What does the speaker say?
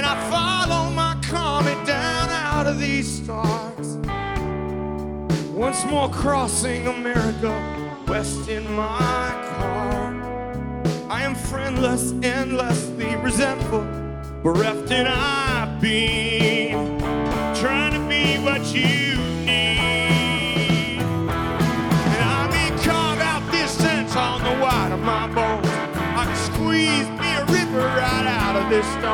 I follow my comet down out of these stars. Once more crossing America, west in my car. I am friendless, endlessly resentful, bereft and I've been trying to be what you